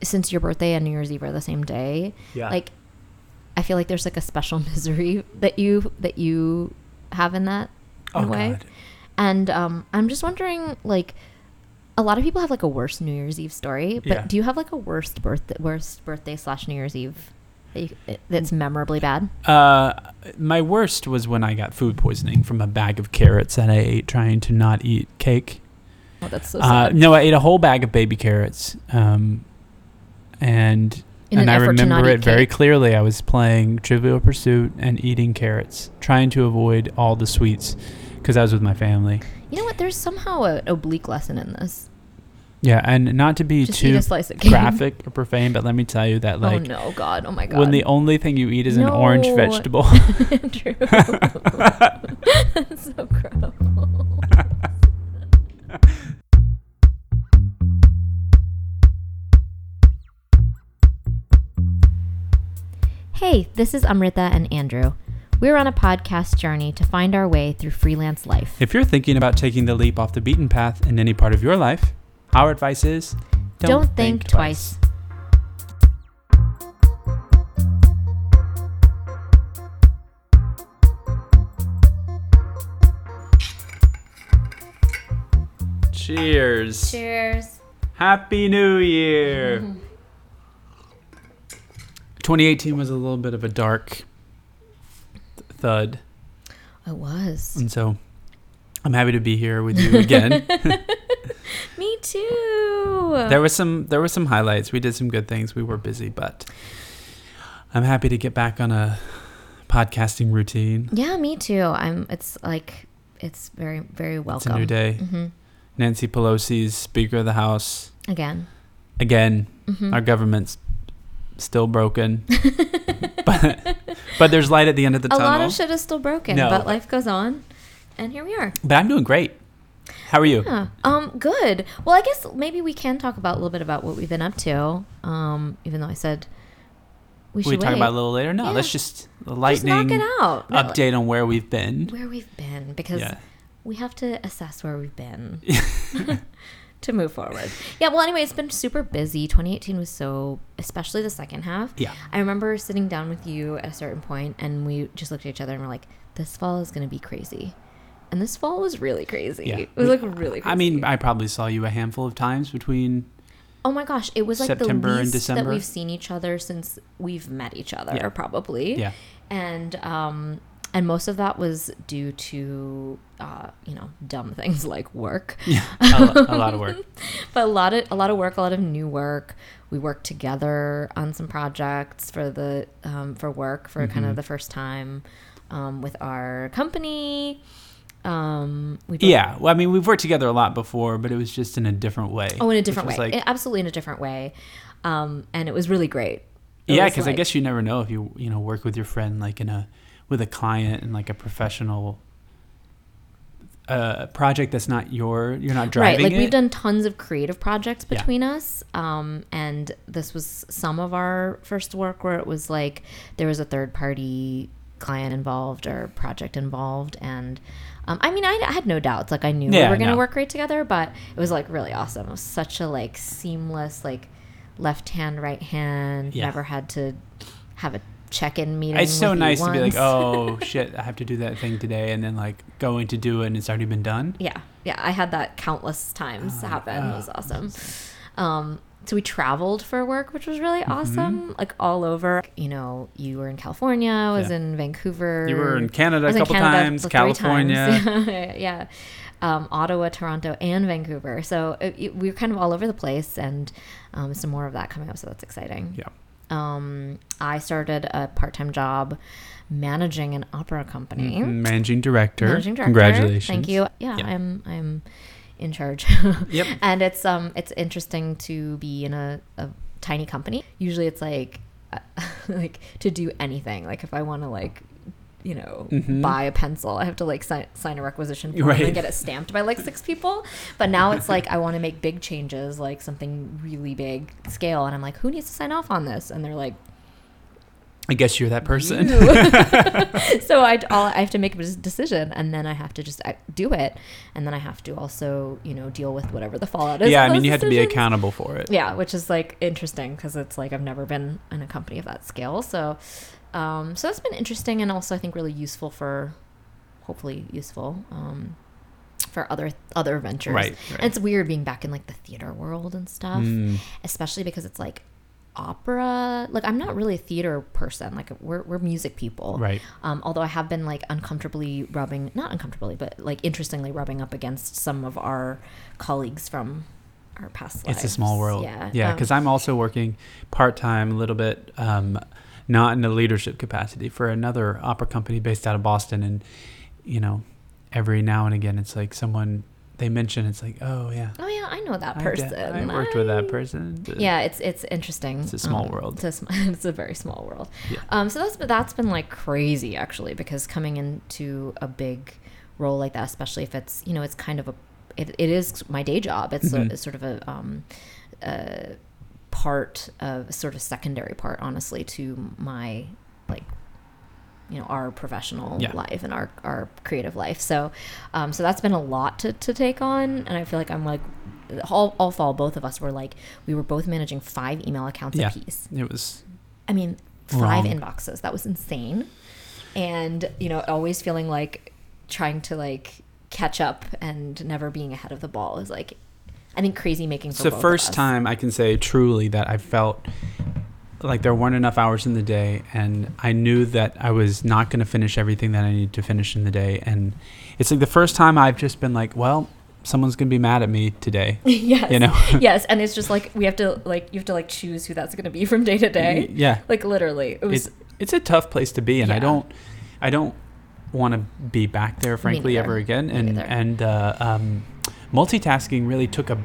since your birthday and New Year's Eve are the same day, like I feel like there's like a special misery that you have in that in a way. God. And I'm just wondering, like, a lot of people have like a worst New Year's Eve story, but do you have like a worst birthday / New Year's Eve that's memorably bad? My worst was when I got food poisoning from a bag of carrots that I ate trying to not eat cake. Oh, that's so sad. No, I ate a whole bag of baby carrots, and I remember it very clearly. I was playing Trivial Pursuit and eating carrots, trying to avoid all the sweets because I was with my family. You know what? There's somehow an oblique lesson in this. Yeah, and not to be too graphic or profane, but let me tell you that, like, oh no, God, oh my God, when the only thing you eat is an orange vegetable. True. That's so gross. Hey, this is Amrita and Andrew. We're on a podcast journey to find our way through freelance life. If you're thinking about taking the leap off the beaten path in any part of your life, our advice is don't think twice. Cheers. Cheers. Happy New Year. 2018 was a little bit of a dark thud. It was. And so I'm happy to be here with you again. Me too. There were some highlights. We did some good things. We were busy, but I'm happy to get back on a podcasting routine. Yeah, me too. It's very, very welcome. It's a new day. Mm-hmm. Nancy Pelosi's Speaker of the House. Again. Mm-hmm. Our government's still broken. but there's light at the end of the tunnel. A lot of shit is still broken, but life goes on. And here we are. But I'm doing great. How are you? Yeah. Good. Well, I guess maybe we can talk about a little bit about what we've been up to. Even though I said we should talk about it a little later? No, let's just lightning knock it out. Update on where we've been. Because we have to assess where we've been to move forward. Yeah, well, anyway, it's been super busy. 2018 was especially the second half. Yeah. I remember sitting down with you at a certain point and we just looked at each other and we're like, this fall is going to be crazy. And this fall was really crazy. Yeah. It was like really crazy. I mean, I probably saw you a handful of times between oh my gosh, it was like September the least and December. That we've seen each other since we've met each other, probably. Yeah. And most of that was due to dumb things like work. Yeah, a lot of work. But a lot of work, a lot of new work. We worked together on some projects for work for kind of the first time with our company. Well, I mean, we've worked together a lot before, but it was just in a different way. Oh, in a different way. Absolutely in a different way. And it was really great. Because I guess you never know if you work with your friend like with a client and like a professional project that's not you're not driving it. Right, like we've done tons of creative projects between us. And this was some of our first work where it was like there was a third party client involved or project involved, and I mean I had no doubts, like I knew we were going to work great together, but it was like really awesome. It was such a like seamless like left hand right hand. Never had to have a check-in meeting. It's so nice to be like, oh shit, I have to do that thing today, and then like going to do it and it's already been done. Yeah I had that countless times happen. It was awesome. So we traveled for work, which was really awesome, like all over. You were in California, I was in Vancouver. You were in Canada a couple times, California. Times. Yeah. Ottawa, Toronto, and Vancouver. So we were kind of all over the place, and some more of that coming up, so that's exciting. Yeah. I started a part-time job managing an opera company. Managing director. Congratulations. Thank you. Yeah. I'm in charge. Yep. And it's interesting to be in a tiny company. Usually it's like like to do anything. Like if I want to like buy a pencil, I have to like sign a requisition form and get it stamped by like 6 people. But now it's like I want to make big changes, like something really big scale, and I'm like, who needs to sign off on this? And they're like, I guess you're that person. So I have to make a decision, and then I have to just do it, and then I have to also, deal with whatever the fallout is. Yeah, I mean, you have to be accountable for it. Yeah, which is like interesting because it's like I've never been in a company of that scale. So, so that's been interesting, and also I think really useful hopefully useful for other ventures. Right. And it's weird being back in like the theater world and stuff, especially because it's like opera. Like I'm not really a theater person. Like we're music people. Right. Although I have been like not uncomfortably, but like interestingly rubbing up against some of our colleagues from our past lives. It's a small world. Yeah. Yeah. Because I'm also working part-time a little bit, not in a leadership capacity for another opera company based out of Boston. And, every now and again, it's like someone they mention, it's like, oh yeah, I know that person. I worked with that person. Yeah, it's interesting. It's a small world. It's a very small world. Yeah. So that's been like crazy actually, because coming into a big role like that, especially if it's it's kind of it is my day job. It's sort of a part of sort of secondary part, honestly, to my like our professional life and our creative life. So that's been a lot to take on. And I feel like I'm like all fall, both of us were like, we were both managing 5 email accounts a piece. It was, 5 wrong. inboxes. That was insane. And, always feeling like trying to like catch up and never being ahead of the ball is like, I think crazy making for it's the both first of us. time I can say truly that I felt like there weren't enough hours in the day, and I knew that I was not going to finish everything that I needed to finish in the day. And it's like the first time I've just been like, well, someone's going to be mad at me today. Yes. Yes. And it's just like, you have to choose who that's going to be from day to day. Yeah. Like literally it's a tough place to be. And I don't want to be back there, frankly, ever again. And multitasking really took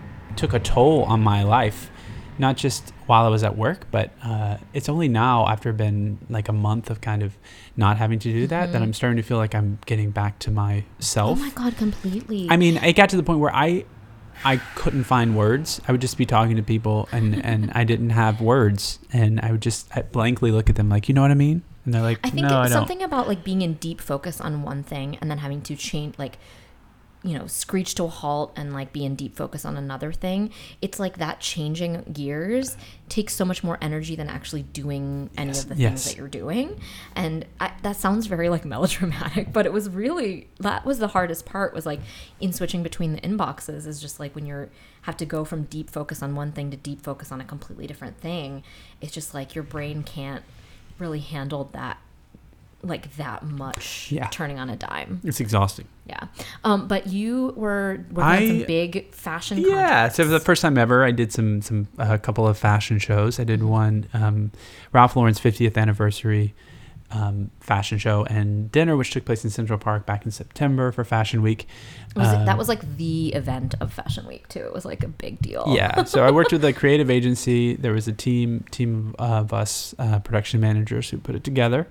a toll on my life. Not just while I was at work, but it's only now, after been like a month of kind of not having to do that I'm starting to feel like I'm getting back to myself. Oh my God, completely. I mean, it got to the point where I couldn't find words. I would just be talking to people and I didn't have words, and I would just blankly look at them like, you know what I mean? And they're like, I think no, I don't. Something about like being in deep focus on one thing and then having to change, like, screech to a halt and like be in deep focus on another thing. It's like that changing gears takes so much more energy than actually doing any of the things that you're doing. And that sounds very like melodramatic, but it was really, that was the hardest part, was like in switching between the inboxes, is just like when you have to go from deep focus on one thing to deep focus on a completely different thing. It's just like your brain can't really handle that, like that much turning on a dime. It's exhausting. Yeah. But you were working on some big fashion contracts. So for the first time ever, I did a couple of fashion shows. I did one, Ralph Lauren's 50th anniversary fashion show and dinner, which took place in Central Park back in September for Fashion Week. That was like the event of Fashion Week too. It was like a big deal. Yeah. So I worked with a creative agency. There was a team of us production managers who put it together.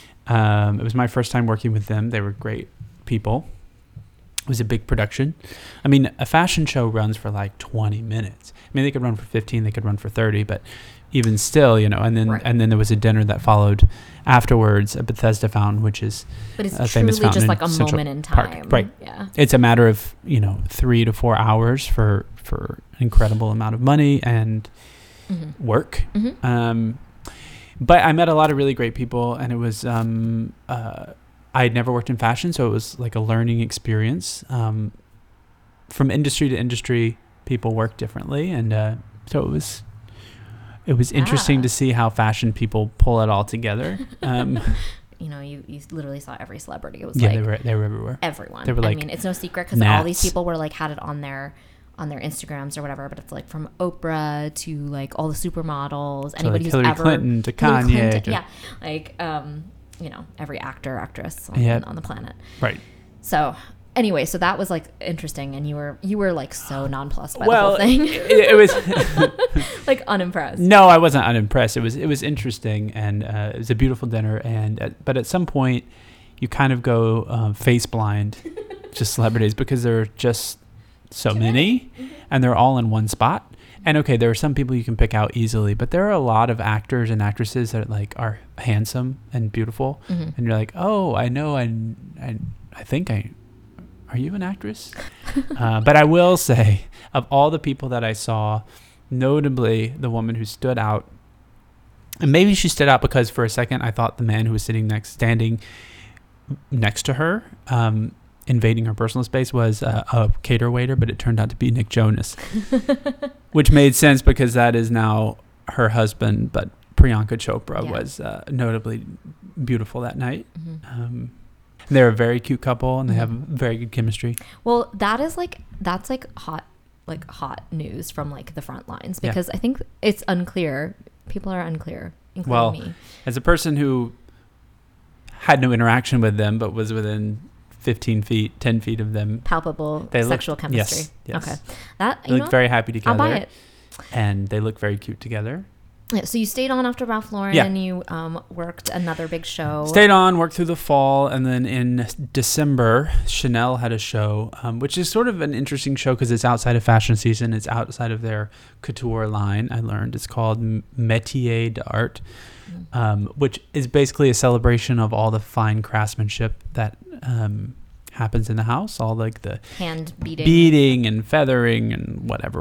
It was my first time working with them. They were great people. It was a big production. I mean, a fashion show runs for like 20 minutes. I mean, they could run for 15, they could run for 30, but even still, and then there was a dinner that followed afterwards at Bethesda Fountain, which is a famous fountain just like a Central moment in time. Park. Right. Yeah. It's a matter of, 3 to 4 hours for an incredible amount of money and work. But I met a lot of really great people, and it was I had never worked in fashion, so it was like a learning experience. From industry to industry, people work differently, and so it was interesting to see how fashion people pull it all together. You literally saw every celebrity. It was they were everywhere. Everyone. They were like, I mean, it's no secret because all these people were like had it on their Instagrams or whatever, but it's like from Oprah to like all the supermodels, anybody like who's Hillary Clinton to Kanye. Like every actor, actress on the planet. Right. So anyway, so that was like interesting, and you were like so nonplussed by the whole thing. it was like unimpressed. No, I wasn't unimpressed. It was interesting, and it was a beautiful dinner. And but at some point, you kind of go face blind to celebrities because there are just so many, and they're all in one spot. And okay, there are some people you can pick out easily, but there are a lot of actors and actresses that like are handsome and beautiful, and you're like, oh, I know, I think are you an actress? But I will say, of all the people that I saw, notably the woman who stood out, and maybe she stood out because for a second I thought the man who was standing next to her, invading her personal space, was a cater waiter, but it turned out to be Nick Jonas, which made sense because that is now her husband. But Priyanka Chopra was notably beautiful that night. They're a very cute couple, and they have very good chemistry. Well, that's hot news from like the front lines, because I think it's unclear. People are unclear, including me. As a person who had no interaction with them, but was within 10 feet of them. Palpable sexual chemistry. Yes. Okay. They look very happy together. I'll buy it. And they look very cute together. Yeah, so you stayed on after Ralph Lauren, and you worked another big show. Stayed on, worked through the fall, and then in December, Chanel had a show, which is sort of an interesting show because it's outside of fashion season. It's outside of their couture line, I learned. It's called Métier d'Art, which is basically a celebration of all the fine craftsmanship that happens in the house, all like the hand beading and feathering and whatever.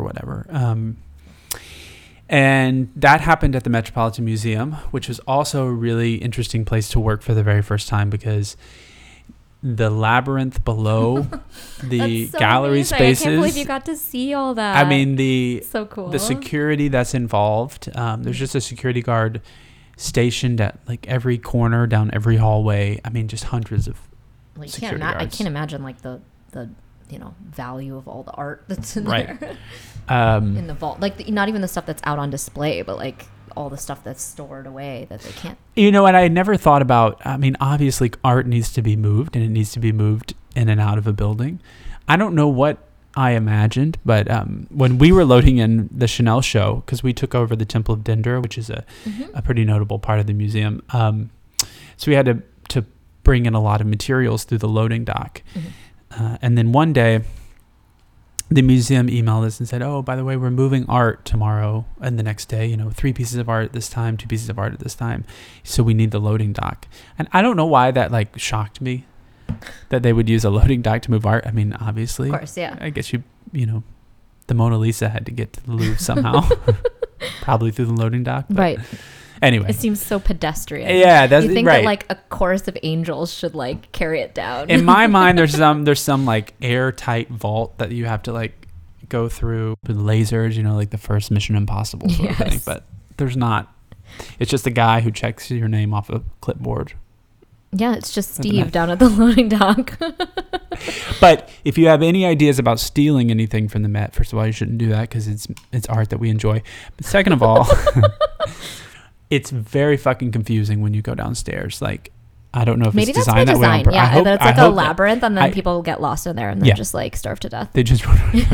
And that happened at the Metropolitan Museum, which was also a really interesting place to work for the very first time because the labyrinth below the gallery amazing. spaces. I can't believe you got to see all that. I mean, so cool. The security that's involved. There's just a security guard stationed at like every corner down every hallway. I mean, just hundreds of security guards. I can't imagine like the value of all the art that's in there. In the vault, like not even the stuff that's out on display, but like all the stuff that's stored away that they can't. And I never thought about, I mean, obviously art needs to be moved, and it needs to be moved in and out of a building. I don't know what I imagined, but when we were loading in the Chanel show, because we took over the Temple of Dendra, which is a pretty notable part of the museum, so we had to bring in a lot of materials through the loading dock. And then one day, the museum emailed us and said, oh, by the way, we're moving art tomorrow and the next day, 3 pieces of art at this time, 2 pieces of art at this time. So we need the loading dock. And I don't know why that like shocked me that they would use a loading dock to move art. I mean, obviously, of course, yeah. I guess the Mona Lisa had to get to the Louvre somehow, probably through the loading dock. Right. Anyway, it seems so pedestrian. Yeah, that's you think right. that like a chorus of angels should like carry it down. In my mind, there's some like airtight vault that you have to like go through with lasers, like the first Mission Impossible sort of thing. But there's not. It's just a guy who checks your name off a clipboard. Yeah, it's just Steve down at the loading dock. But if you have any ideas about stealing anything from the Met, first of all, you shouldn't do that because it's art that we enjoy. But second of all. It's very fucking confusing when you go downstairs. Like, I don't know if it's designed that way. Maybe that's by design. Yeah, it's like a labyrinth, and then people get lost in there and then just like starve to death. They just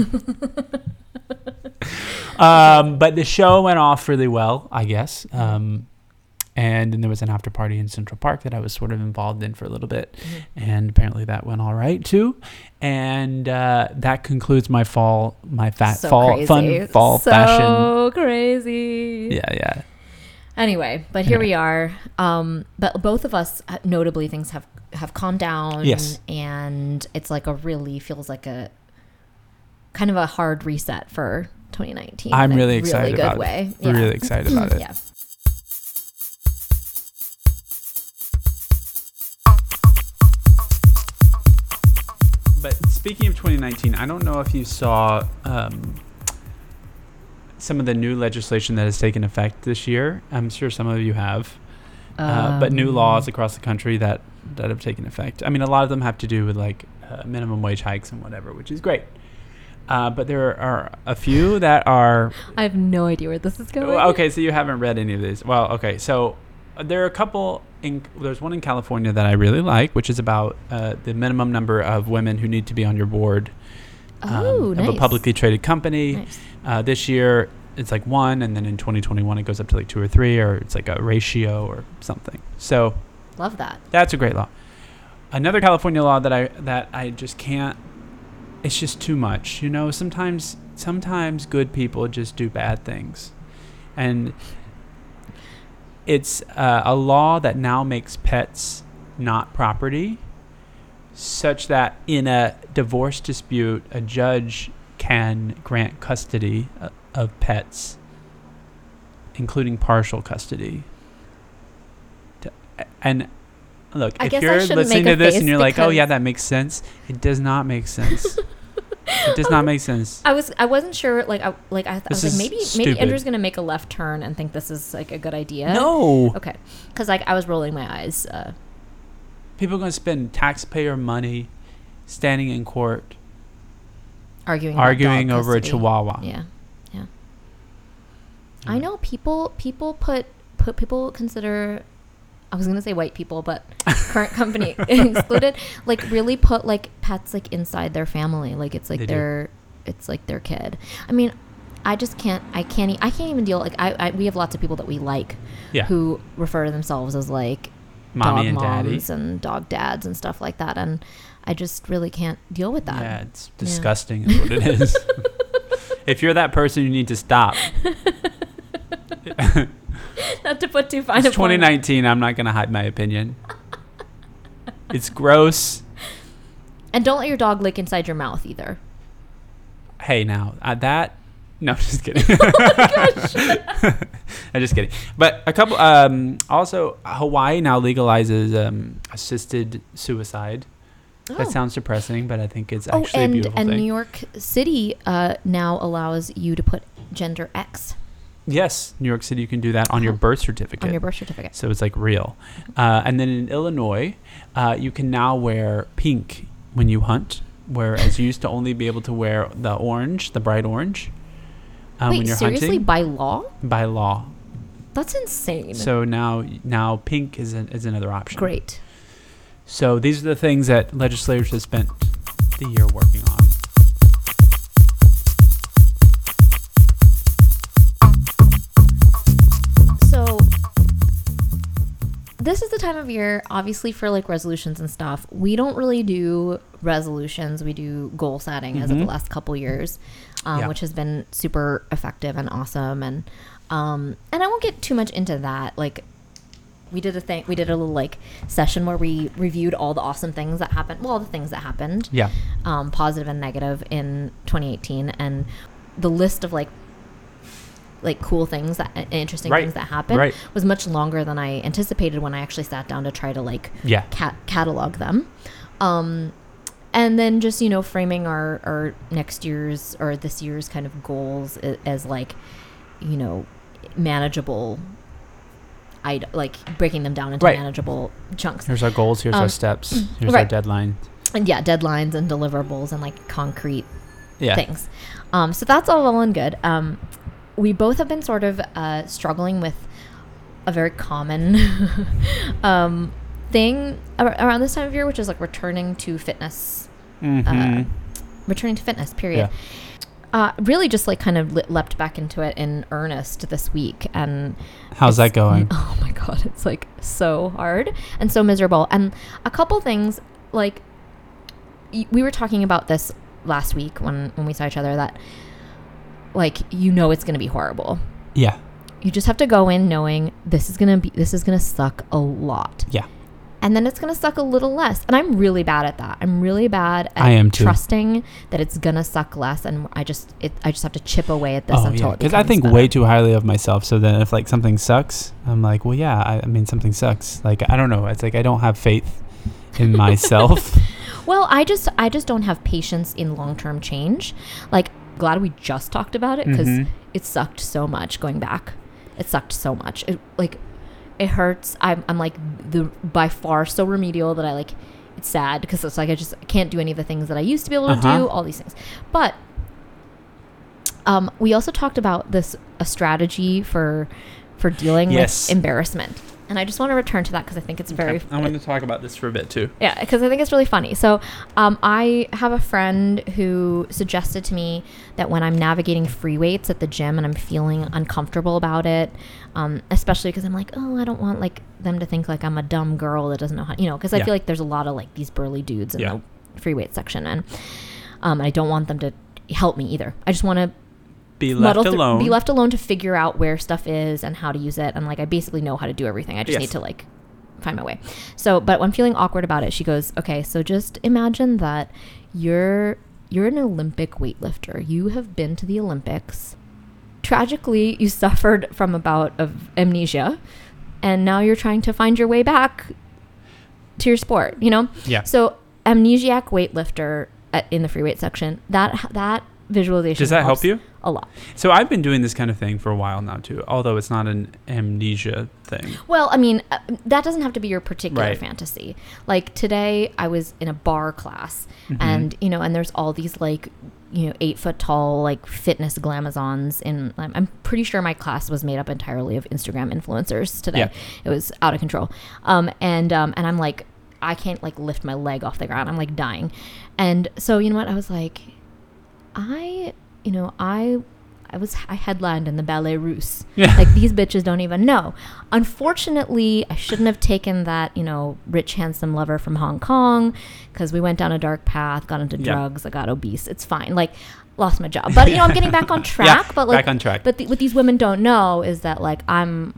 but the show went off really well, I guess. And then there was an after party in Central Park that I was sort of involved in for a little bit, and apparently that went all right too. And that concludes my fall fashion. So crazy. Yeah. Anyway, but here we are. But both of us, notably, things have calmed down. Yes. And it's like feels like a kind of a hard reset for 2019. I'm really excited about it. Way. Yeah. Really excited about it. Yeah. But speaking of 2019, I don't know if you saw some of the new legislation that has taken effect this year. I'm sure some of you have. But new laws across the country that have taken effect. I mean, a lot of them have to do with like minimum wage hikes and whatever, which is great. But there are a few that are... I have no idea where this is going. Okay, so you haven't read any of these. Well, okay, so there are a couple... There's one in California that I really like, which is about the minimum number of women who need to be on your board of a publicly traded company. Nice. This year, it's like 1, and then in 2021, it goes up to like 2 or 3, or it's like a ratio or something. So... Love that. That's a great law. Another California law that I just can't... It's just too much. Sometimes sometimes good people just do bad things. And it's a law that now makes pets not property, such that in a divorce dispute, a judge can grant custody of pets, including partial custody. And look, if you're listening to this and you're like, oh yeah, that makes sense, it does not make sense. It does not make sense. I wasn't sure. I was like, maybe Andrew's gonna make a left turn and think this is like a good idea. No. Okay. Because like I was rolling my eyes. People are gonna spend taxpayer money, standing in court, arguing over a chihuahua. Yeah. I know people put people consider. I was gonna say white people, but current company excluded. Like really put like pets like inside their family. Like it's like it's like their kid. I mean, I just can't. I can't even deal. Like we have lots of people that we like, who refer to themselves as like mommy dog and moms daddy and dog dads and stuff like that. And I just really can't deal with that. Yeah, it's disgusting. Is what it is. If you're that person, you need to stop. Not to put too fine. It's 2019. I'm not gonna hide my opinion. It's gross. And don't let your dog lick inside your mouth either. Hey, now that. No, just kidding. I'm just kidding. But a couple. Also, Hawaii now legalizes assisted suicide. Oh. That sounds depressing, but I think it's actually a beautiful thing. And New York City now allows you to put gender X. Yes, New York City, you can do that on your birth certificate. On your birth certificate. So it's like real. And then in Illinois, you can now wear pink when you hunt, whereas you used to only be able to wear the orange, the bright orange, when you're seriously? hunting. By law? By law. That's insane. So now pink is another option. Great. So these are the things that legislators have spent the year working on. This is the time of year, obviously, for like resolutions and stuff. We don't really do resolutions. We do goal setting as of the last couple years, which has been super effective and awesome. And I won't get too much into that. Like we did a little like session where we reviewed all the awesome things that happened. Well, all the things that happened, positive and negative in 2018, and the list of like cool things that interesting things that happened was much longer than I anticipated when I actually sat down to try to catalog them. And then just, framing our next year's or this year's kind of goals as like, manageable, breaking them down into manageable chunks. Here's our goals. Here's our steps. Here's our deadline. And deadlines and deliverables and like concrete things. So that's all well and good. We both have been sort of struggling with a very common thing around this time of year, which is like returning to fitness. Returning to fitness, period. Yeah. Really just like kind of leapt back into it in earnest this week. And how's that going? Oh my God, it's like so hard and so miserable. And a couple things, like we were talking about this last week when we saw each other, that like it's gonna be horrible. Yeah. You just have to go in knowing this is gonna suck a lot. Yeah. And then it's gonna suck a little less. And I'm really bad at that. I'm really bad at trusting that it's gonna suck less, and I just have to chip away at this until it becomes because I think better. way too highly of myself. So then if like something sucks, I'm like, well, yeah, I mean something sucks. Like I don't know. It's like I don't have faith in myself. Well, I just don't have patience in long-term change. Like, glad we just talked about it because it sucked so much going back. It sucked so much. It hurts. I'm like by far so remedial that I like. It's sad because it's like I can't do any of the things that I used to be able to do. All these things, but we also talked about a strategy for dealing with embarrassment. And I just want to return to that because I think it's very... I want to talk about this for a bit too. Yeah, because I think it's really funny. So I have a friend who suggested to me that when I'm navigating free weights at the gym and I'm feeling uncomfortable about it, especially because I'm like, oh, I don't want like them to think like I'm a dumb girl that doesn't know how... because I feel like there's a lot of like these burly dudes in the free weight section. And I don't want them to help me either. I just want to be left alone to figure out where stuff is and how to use it. And like, I basically know how to do everything. I just need to like find my way. So, but when I'm feeling awkward about it, she goes, okay, so just imagine that you're an Olympic weightlifter. You have been to the Olympics. Tragically, you suffered from a bout of amnesia, and now you're trying to find your way back to your sport, you know? Yeah. So amnesiac weightlifter in the free weight section, that visualization does that help you? A lot. So I've been doing this kind of thing for a while now too, although it's not an amnesia thing. Well, I mean, that doesn't have to be your particular fantasy. Like today I was in a bar class and, you know, and there's all these like, you know, 8 foot tall, like fitness glamazons I'm pretty sure my class was made up entirely of Instagram influencers today. Yeah. It was out of control. And I'm like, I can't like lift my leg off the ground. I'm like dying. And so, you know what? I was like, I headlined in the Ballet Russe. Yeah. Like these bitches don't even know. Unfortunately, I shouldn't have taken that, you know, rich, handsome lover from Hong Kong because we went down a dark path, got into drugs, I got obese. It's fine. Like lost my job. But, you know, I'm getting back on track. But like, back on track. But what these women don't know is that like I'm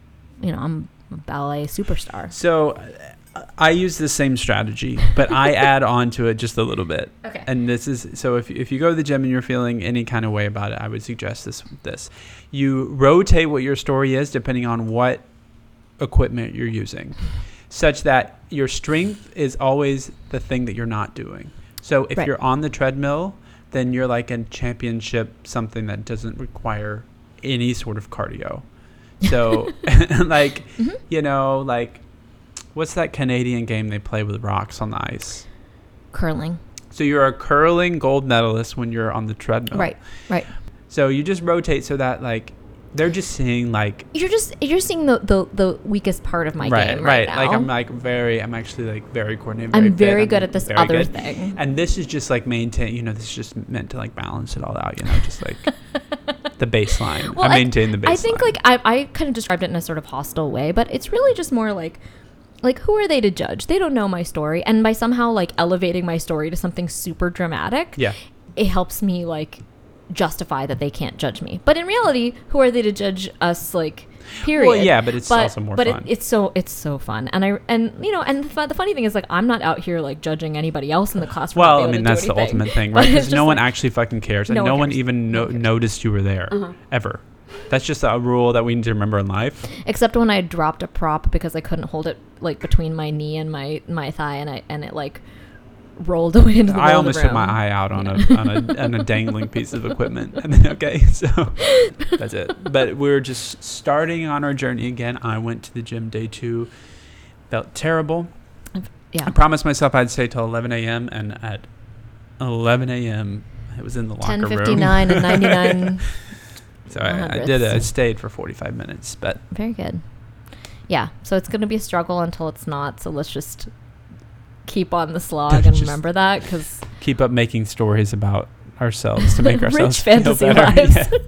a ballet superstar. So I use the same strategy, but I add on to it just a little bit. Okay. And this is, so if you go to the gym and you're feeling any kind of way about it, I would suggest this. You rotate what your story is depending on what equipment you're using, such that your strength is always the thing that you're not doing. So if you're on the treadmill, then you're like in championship, something that doesn't require any sort of cardio. So like, you know, like, what's that Canadian game they play with rocks on the ice? Curling. So you're a curling gold medalist when you're on the treadmill. Right. So you just rotate so that like they're just seeing like you're seeing the weakest part of my game right now. Like I'm actually like very coordinated. I'm very good at this other thing. And this is just like maintain. You know, this is just meant to like balance it all out. You know, just like the baseline. Well, I maintain the baseline. I think like I kind of described it in a sort of hostile way, but it's really just more like who are they to judge? They don't know my story. And by somehow like elevating my story to something super dramatic, it helps me like justify that they can't judge me. But in reality, who are they to judge us, like, period? Well, yeah, but it's also more fun. But it's so fun. And you know, and the funny thing is, like, I'm not out here like judging anybody else in the class. Well, I mean, that's the ultimate thing, right? Because no one actually fucking cares, and no one even noticed you were there ever. That's just a rule that we need to remember in life. Except when I dropped a prop because I couldn't hold it like between my knee and my thigh, and it like rolled away into the I almost took my eye out on a dangling piece of equipment. And then, okay, so that's it. But we're just starting on our journey again. I went to the gym day 2, felt terrible. Yeah. I promised myself I'd stay till 11 a.m. and at 11 a.m. I was in the locker room. 10:59 and 99. So I did it. I stayed for 45 minutes, but very good. Yeah. So it's going to be a struggle until it's not. So let's just keep on the slog and remember that, because keep up making stories about ourselves to make ourselves rich fantasy feel better. Lives. Yeah.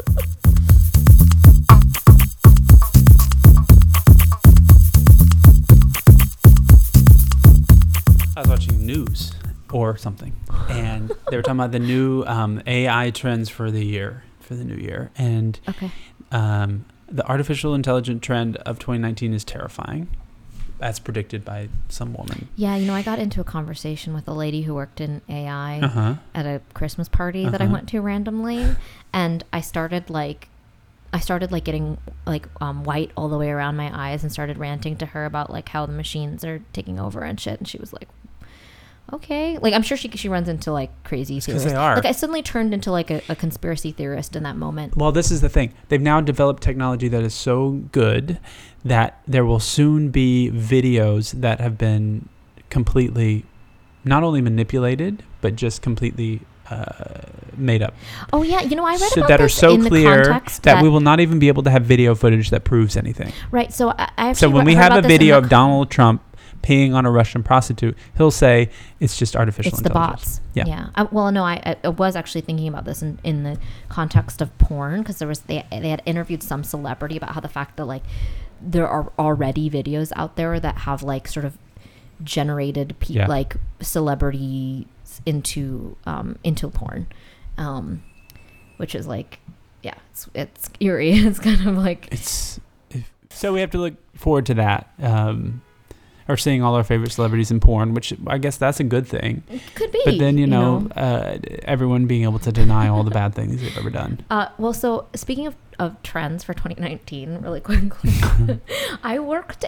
I was watching news or something, and they were talking about the new AI trends for the new year, and the artificial intelligence trend of 2019 is terrifying, as predicted by some woman. Yeah, you know, I got into a conversation with a lady who worked in AI at a Christmas party that I went to randomly, and I started getting like white all the way around my eyes and started ranting to her about like how the machines are taking over and shit, and she was like, okay, like I'm sure she runs into like crazy theorists. Because they are. Like I suddenly turned into like a conspiracy theorist in that moment. Well, this is the thing. They've now developed technology that is so good that there will soon be videos that have been completely not only manipulated, but just completely made up. Oh yeah, you know, I read about that are this so in clear the context that we will not even be able to have video footage that proves anything. Right. So I actually so when we have a video of Donald Trump peeing on a Russian prostitute, he'll say it's just artificial intelligence. It's the bots. Yeah. Well, no, I was actually thinking about this in the context of porn, because they had interviewed some celebrity about how the fact that like there are already videos out there that have like sort of generated like celebrities into porn. which is like, yeah, it's eerie. It's kind of like so we have to look forward to that. Or seeing all our favorite celebrities in porn, which I guess that's a good thing. It could be. But then, everyone being able to deny all the bad things they've ever done. Well, so speaking of trends for 2019, really quickly, I worked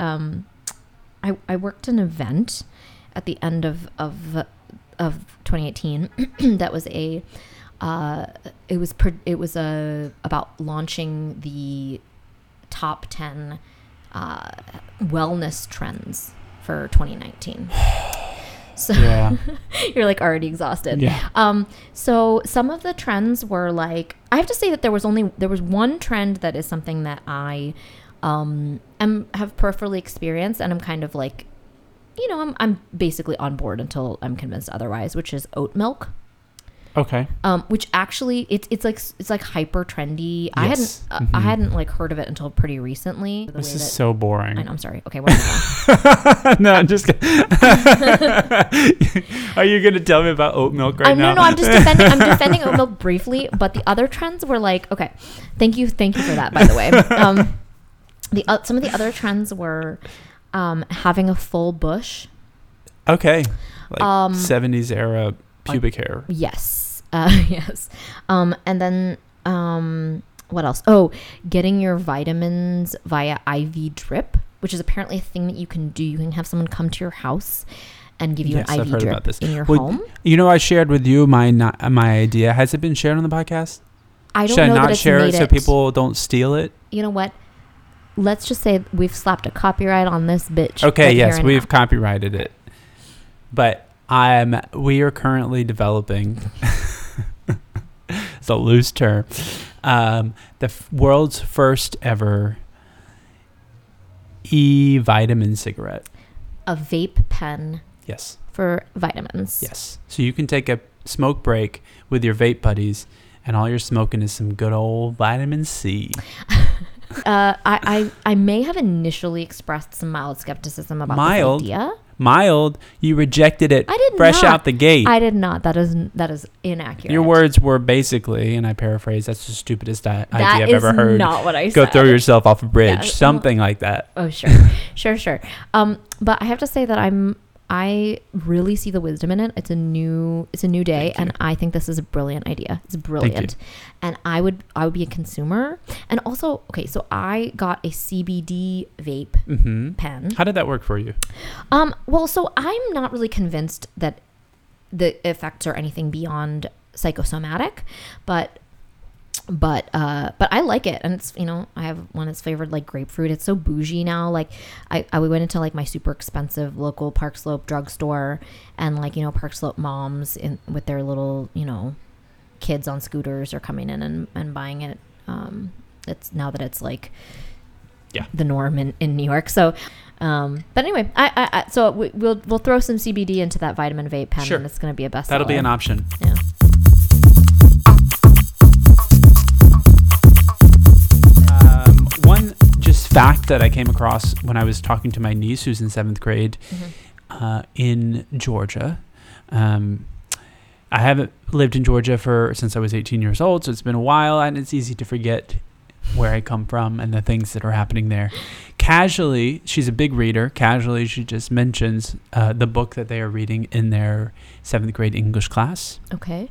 I worked an event at the end of 2018 that was about launching the top 10 wellness trends for 2019. So yeah. You're like already exhausted. Yeah. So some of the trends were like, I have to say that there was one trend that is something that I have peripherally experienced, and I'm kind of like, I'm basically on board until I'm convinced otherwise, which is oat milk. Okay. Which actually it's like hyper trendy. Yes. I hadn't like heard of it until pretty recently. This is so boring. I know, I'm sorry. Okay, where are we going? No, I'm just kidding. Are you gonna tell me about oat milk right now? No, I'm just defending oat milk briefly. But the other trends were like, okay, thank you for that, by the way. Some of the other trends were having a full bush. Okay. Like 70s era pubic hair. Yes. Yes. And then what else? Oh, getting your vitamins via IV drip, which is apparently a thing that you can do. You can have someone come to your house and give you an IV drip in your home. I shared with you my idea. Has it been shared on the podcast? I don't Should know I not that it's share made it so people don't steal it? You know what? Let's just say we've slapped a copyright on this bitch. Okay, yes, we've copyrighted it. But we are currently developing it's a loose term, the world's first ever e-vitamin cigarette. A vape pen. Yes. For vitamins. Yes. So you can take a smoke break with your vape buddies, and all you're smoking is some good old vitamin C. I may have initially expressed some mild skepticism about this idea. Mild? You rejected it. I did fresh not. Out the gate. I did not. That is inaccurate. Your words were basically, and I paraphrase, that's the stupidest idea I've ever heard. That is not what I said. Go throw yourself off a bridge. Something like that. Oh, sure. Sure. But I have to say that I really see the wisdom in it. It's a new day, and I think this is a brilliant idea. It's brilliant. And I would be a consumer. And also, okay, so I got a CBD vape pen. How did that work for you? Well, so I'm not really convinced that the effects are anything beyond psychosomatic, but I like it, and it's, I have one that's flavored like grapefruit. It's so bougie now. Like we went into like my super expensive local Park Slope drugstore, and like Park Slope moms with their little kids on scooters are coming in and buying it. It's now that it's like the norm in New York. So but anyway, so we'll throw some CBD into that vitamin vape pen, and it's going to be a bestseller. That'll be an option. Yeah. One just fact that I came across when I was talking to my niece who's in 7th grade in Georgia. I haven't lived in Georgia since I was 18 years old, so it's been a while, and it's easy to forget where I come from and the things that are happening there. Casually, she's a big reader. Casually, she just mentions the book that they are reading in their 7th grade English class. Okay.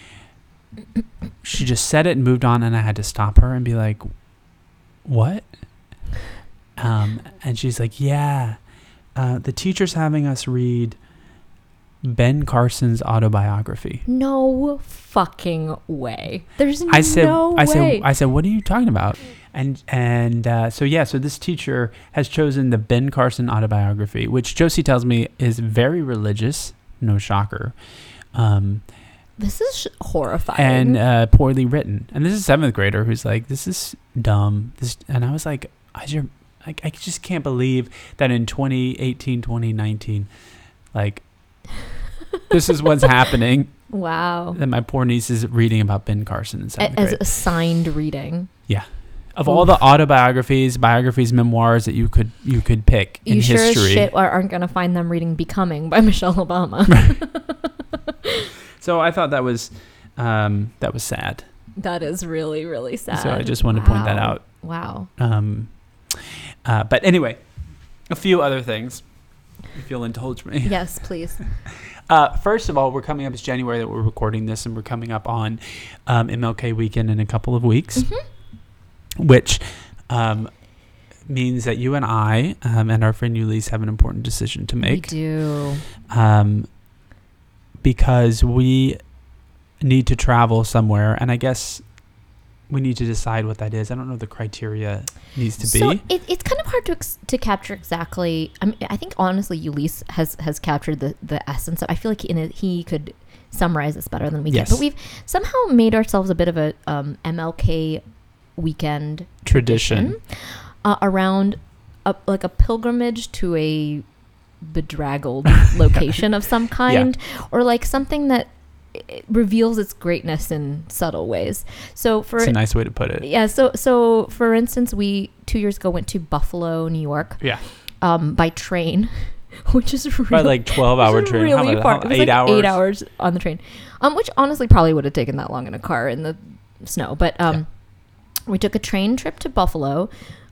She just said it and moved on, and I had to stop her and be like, what? And she's like, the teacher's having us read Ben Carson's autobiography. No fucking way. There's no way. I said, what are you talking about? So this teacher has chosen the Ben Carson autobiography, which Josie tells me is very religious. No shocker. This is horrifying. And poorly written. And this is a 7th grader who's like, this is dumb. And I was like, I just can't believe that in 2018, 2019, like, this is what's happening. Wow. That my poor niece is reading about Ben Carson in 7th grade. As assigned reading. Yeah. Of all the autobiographies, biographies, memoirs that you could pick in history. You sure as shit aren't going to find them reading Becoming by Michelle Obama. So I thought that was That was sad. That is really, really sad. So I just wanted to point that out. Wow. But anyway, a few other things, if you'll indulge me. Yes, please. First of all, we're coming up, it's January that we're recording this, and we're coming up on MLK weekend in a couple of weeks, which means that you and I and our friend Ulysses have an important decision to make. We do. Because we need to travel somewhere, and I guess we need to decide what that is. I don't know what the criteria needs to be. So it's kind of hard to capture exactly. I mean, I think honestly, Ulysses has captured the essence of. I feel like he could summarize this better than we can. But we've somehow made ourselves a bit of a MLK weekend tradition around like a pilgrimage to a bedraggled location of some kind, or like something that it reveals its greatness in subtle ways. So it's a nice way to put it. Yeah. So for instance, we 2 years ago went to Buffalo, New York. Yeah. By train, which is by like 12-hour train. Really far. It was 8 hours. 8 hours on the train. Which honestly probably would have taken that long in a car in the snow. But we took a train trip to Buffalo,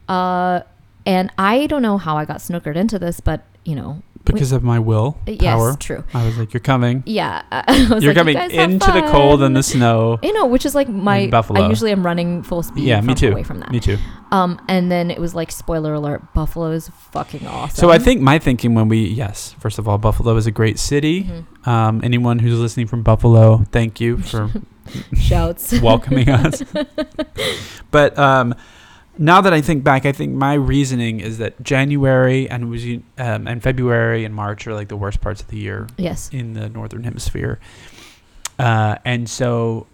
and I don't know how I got snookered into this, but because of my will power. Yes, true. I was like, you're coming. Yeah. You're coming into the cold and the snow. Which is like Buffalo. I usually am running full speed away from that. Me too. And then it was like, spoiler alert, Buffalo is fucking awesome. So I think my thinking first of all, Buffalo is a great city. Anyone who's listening from Buffalo, thank you for shouts welcoming us. But now that I think back, I think my reasoning is that January and February and March are like the worst parts of the year. Yes. In the Northern Hemisphere. And so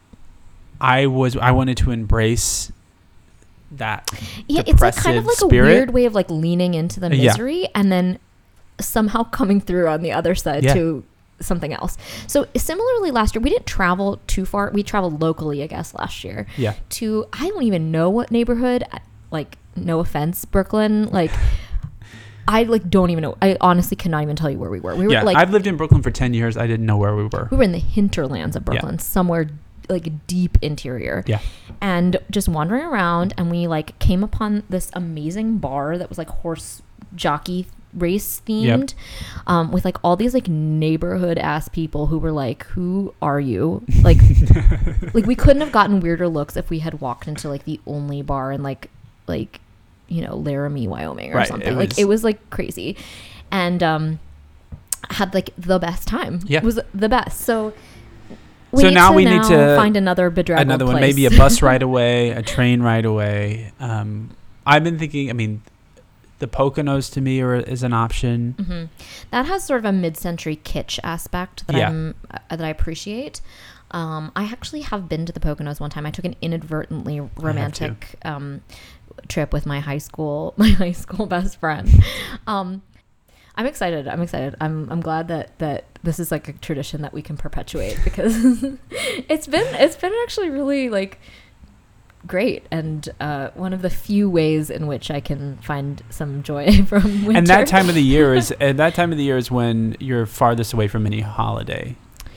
I wanted to embrace that. Yeah, it's like kind of like spirit. A weird way of like leaning into the misery and then somehow coming through on the other side to something else. So similarly, last year we didn't travel too far. We traveled locally, I guess, last year. Yeah. To I don't even know what neighborhood. Like, no offense, Brooklyn. Like, I like don't even know. I honestly cannot even tell you where we were. We were like, I've lived in Brooklyn for 10 years. I didn't know where we were. We were in the hinterlands of Brooklyn, somewhere like deep interior. Yeah. And just wandering around, and we like came upon this amazing bar that was like horse jockey race themed, with like all these like neighborhood ass people who were like, who are you? Like like we couldn't have gotten weirder looks if we had walked into like the only bar in like Laramie, Wyoming or something. It was like crazy, and had like the best time. It was the best. So now we need to find another bedraggled one, maybe a bus ride away, a train ride away. I've been thinking, the Poconos to me is an option. Mm-hmm. That has sort of a mid-century kitsch aspect that I appreciate. I actually have been to the Poconos one time. I took an inadvertently romantic trip with my high school best friend. I'm excited. I'm glad that this is like a tradition that we can perpetuate, because it's been actually really like great, and one of the few ways in which I can find some joy from winter. And that time of the year is when you're farthest away from any holiday.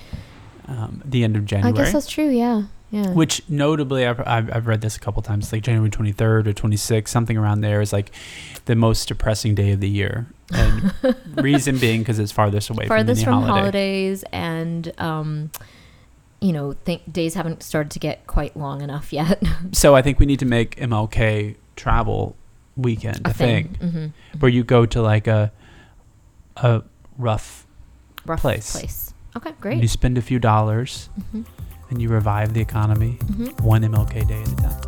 The end of January. I guess that's true. Yeah. Which notably, I've read this a couple times. Like January 23rd or 26th, something around there is like the most depressing day of the year. And reason being because it's farthest away from any holidays, and days haven't started to get quite long enough yet. So I think we need to make MLK travel weekend a thing. Mm-hmm. Where you go to like a rough place. Okay, great. And you spend a few dollars, and you revive the economy, one MLK day at a time.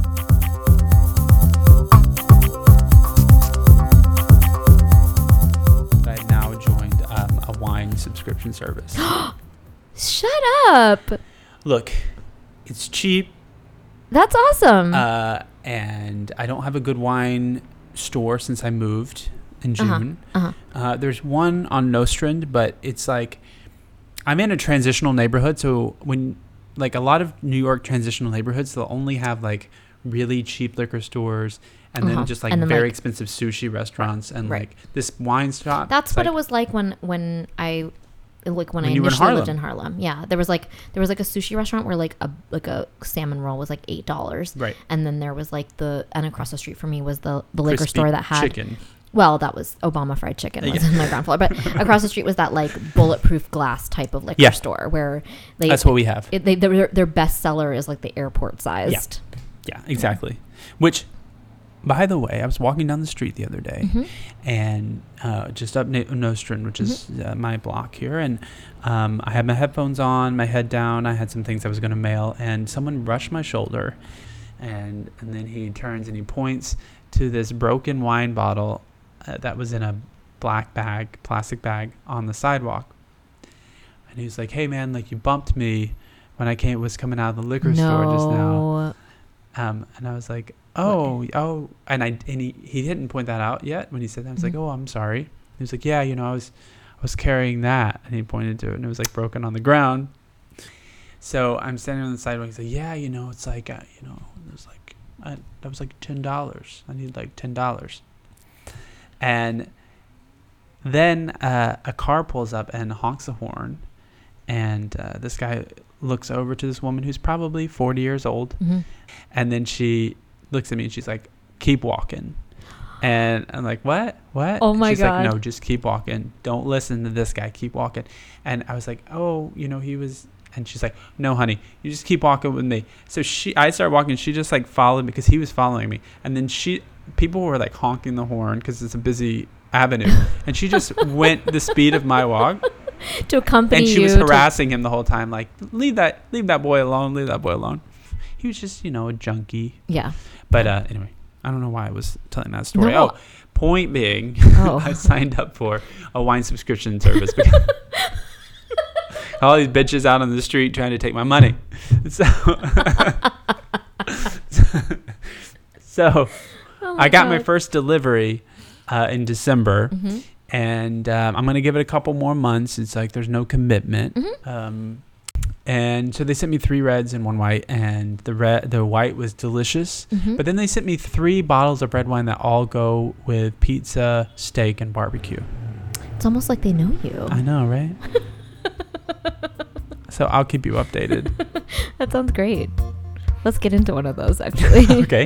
I've now joined a wine subscription service. Shut up. Look, it's cheap. That's awesome. And I don't have a good wine store since I moved in June. There's one on Nostrand, but it's like I'm in a transitional neighborhood. So when like a lot of New York transitional neighborhoods, they'll only have like really cheap liquor stores and then just like very expensive sushi restaurants and like this wine shop. That's what it was like when I like when I you were in initially lived in Harlem. Harlem. Yeah, there was like a sushi restaurant where like a salmon roll was like $8. Right. And then there was like and across the street from me was the liquor Crispy store that had chicken. Well, that was Obama Fried Chicken was in my ground floor, but across the street was that like bulletproof glass type of liquor store where that's what we have. Their best seller is like the airport sized. Yeah, exactly. Which, by the way, I was walking down the street the other day, and just up Nostrand, which is my block here, and I had my headphones on, my head down. I had some things I was going to mail, and someone brushed my shoulder, and then he turns and he points to this broken wine bottle that was in a black plastic bag on the sidewalk, and he was like, "Hey man, like you bumped me when I was coming out of the liquor store just now." And I was like, oh, and he didn't point that out yet when he said that. I was like, oh, I'm sorry. He was like, yeah, I was carrying that, and he pointed to it, and it was like broken on the ground. So I'm standing on the sidewalk. He's like, yeah, it's like, it was like, that was like $10. I need like $10. And then a car pulls up and honks a horn, and this guy looks over to this woman who's probably 40 years old, and then she looks at me and she's like, keep walking. And I'm like, what? Oh my she's God. Like, no, just keep walking. Don't listen to this guy. Keep walking. And I was like, oh, he was, and she's like, no, honey, you just keep walking with me. So I started walking. She just like followed me because he was following me. And then people were like honking the horn because it's a busy avenue. And she just went the speed of my walk. To accompany you. And she was harassing him the whole time, like, leave that boy alone, leave that boy alone. He was just, a junkie. Yeah. But anyway, I don't know why I was telling that story. No. Point being, I signed up for a wine subscription service because all these bitches out on the street trying to take my money. So I got my first delivery in December. And I'm going to give it a couple more months. It's like there's no commitment. And so they sent me 3 reds and 1 white, and the white was delicious. But then they sent me 3 bottles of red wine that all go with pizza, steak, and barbecue. It's almost like they know you. I know, right? So I'll keep you updated. That sounds great. Let's get into one of those, actually. Okay.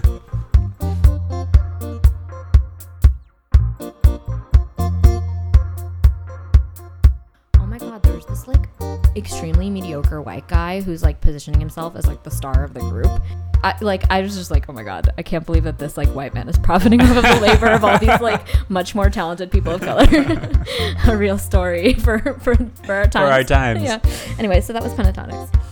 Extremely mediocre white guy who's like positioning himself as like the star of the group. I was just like, oh my God, I can't believe that this like white man is profiting off of the labor of all these like much more talented people of color. A real story for our times. For our times. Yeah. Anyway, so that was Pentatonics.